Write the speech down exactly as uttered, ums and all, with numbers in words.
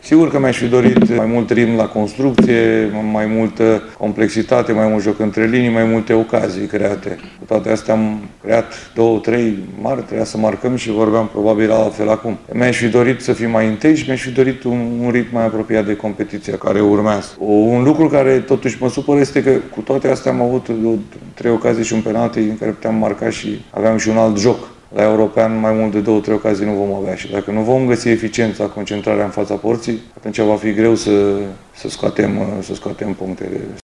Sigur că mi-aș fi dorit mai mult ritm la construcție, mai multă complexitate, mai mult joc între linii, mai multe ocazii create. Cu toate astea am creat două, trei mari, trebuia să marcăm și vorbeam probabil altfel acum. Mi-aș fi dorit să fim mai întâi și mi-aș fi dorit un, un ritm mai apropiat de competiția care urmează. O, un lucru care totuși mă supără este că cu toate astea am avut trei ocazii și un penalti în care puteam marca și aveam și un alt joc. La european mai mult de două, trei ocazii nu vom avea și dacă nu vom găsi eficiența, concentrarea în fața porții, atunci va fi greu să, să, scoatem, să scoatem punctele.